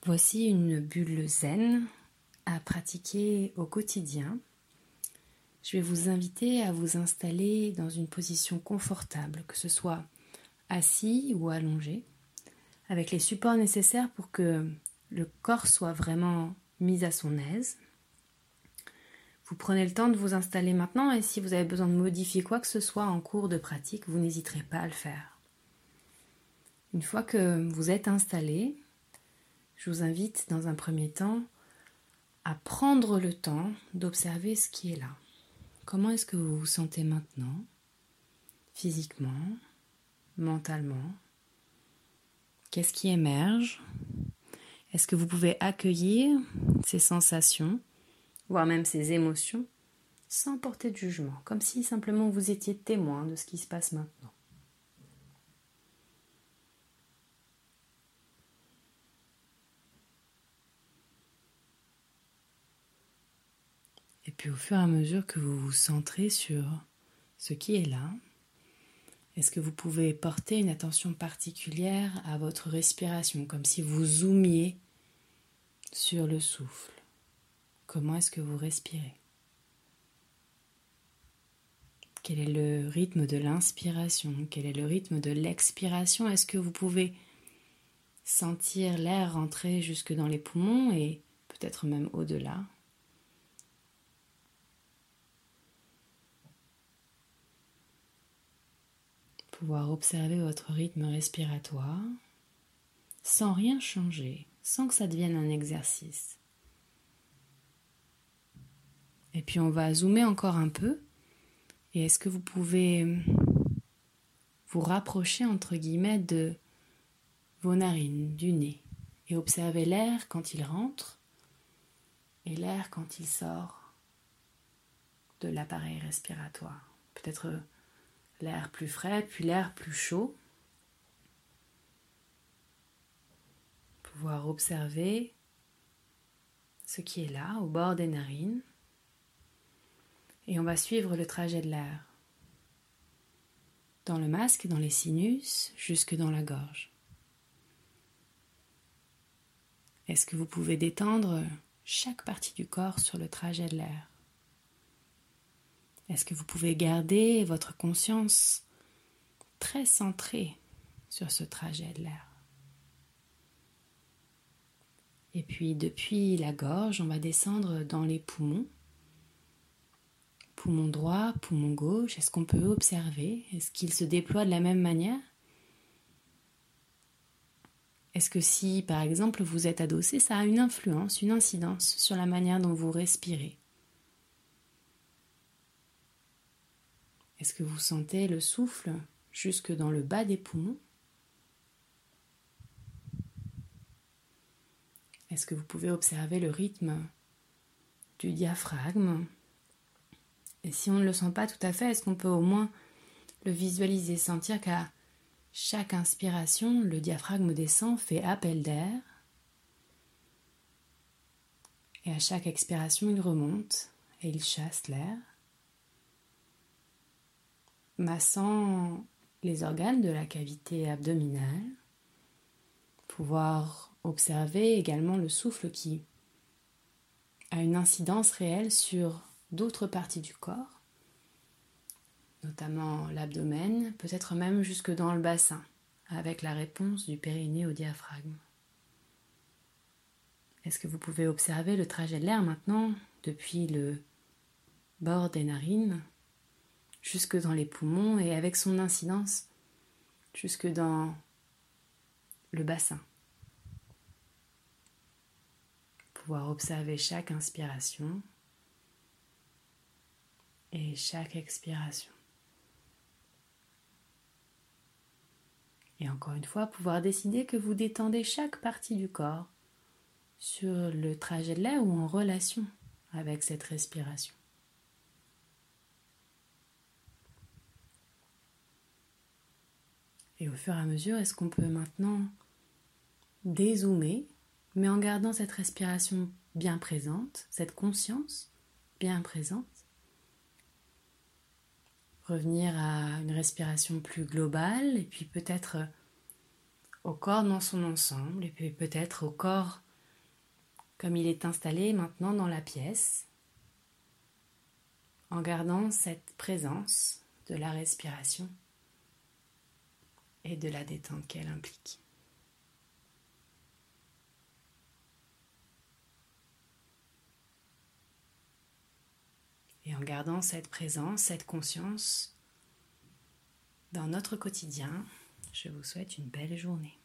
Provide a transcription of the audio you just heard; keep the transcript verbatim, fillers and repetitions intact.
Voici une bulle zen à pratiquer au quotidien. Je vais vous inviter à vous installer dans une position confortable, que ce soit assis ou allongé, avec les supports nécessaires pour que le corps soit vraiment mis à son aise. Vous prenez le temps de vous installer maintenant et si vous avez besoin de modifier quoi que ce soit en cours de pratique, vous n'hésiterez pas à le faire. Une fois que vous êtes installé, je vous invite dans un premier temps à prendre le temps d'observer ce qui est là. Comment est-ce que vous vous sentez maintenant, physiquement, mentalement? Qu'est-ce qui émerge? Est-ce que vous pouvez accueillir ces sensations, voire même ces émotions, sans porter de jugement, comme si simplement vous étiez témoin de ce qui se passe maintenant? Et puis au fur et à mesure que vous vous centrez sur ce qui est là, est-ce que vous pouvez porter une attention particulière à votre respiration, comme si vous zoomiez sur le souffle? Comment est-ce que vous respirez? Quel est le rythme de l'inspiration? Quel est le rythme de l'expiration? Est-ce que vous pouvez sentir l'air rentrer jusque dans les poumons et peut-être même au-delà? Pouvoir observer votre rythme respiratoire sans rien changer, sans que ça devienne un exercice. Et puis on va zoomer encore un peu. Et est-ce que vous pouvez vous rapprocher entre guillemets de vos narines, du nez, et observer l'air quand il rentre et l'air quand il sort de l'appareil respiratoire. Peut-être l'air plus frais, puis l'air plus chaud. Pouvoir observer ce qui est là, au bord des narines. Et on va suivre le trajet de l'air. Dans le masque, dans les sinus, jusque dans la gorge. Est-ce que vous pouvez détendre chaque partie du corps sur le trajet de l'air? Est-ce que vous pouvez garder votre conscience très centrée sur ce trajet de l'air? Et puis depuis la gorge, on va descendre dans les poumons. Poumon droit, poumon gauche, est-ce qu'on peut observer? Est-ce qu'ils se déploient de la même manière? Est-ce que si, par exemple, vous êtes adossé, ça a une influence, une incidence sur la manière dont vous respirez? Est-ce que vous sentez le souffle jusque dans le bas des poumons? Est-ce que vous pouvez observer le rythme du diaphragme? Et si on ne le sent pas tout à fait, est-ce qu'on peut au moins le visualiser, sentir qu'à chaque inspiration, le diaphragme descend, fait appel d'air. Et à chaque expiration, il remonte et il chasse l'air, massant les organes de la cavité abdominale. Pouvoir observer également le souffle qui a une incidence réelle sur d'autres parties du corps, notamment l'abdomen, peut-être même jusque dans le bassin, avec la réponse du périnée au diaphragme. Est-ce que vous pouvez observer le trajet de l'air maintenant, depuis le bord des narines, jusque dans les poumons et avec son incidence jusque dans le bassin? Pouvoir observer chaque inspiration et chaque expiration. Et encore une fois, pouvoir décider que vous détendez chaque partie du corps sur le trajet de l'air ou en relation avec cette respiration. Et au fur et à mesure, est-ce qu'on peut maintenant dézoomer, mais en gardant cette respiration bien présente, cette conscience bien présente? Revenir à une respiration plus globale et puis peut-être au corps dans son ensemble et puis peut-être au corps comme il est installé maintenant dans la pièce, en gardant cette présence de la respiration et de la détente qu'elle implique. Et en gardant cette présence, cette conscience dans notre quotidien, je vous souhaite une belle journée.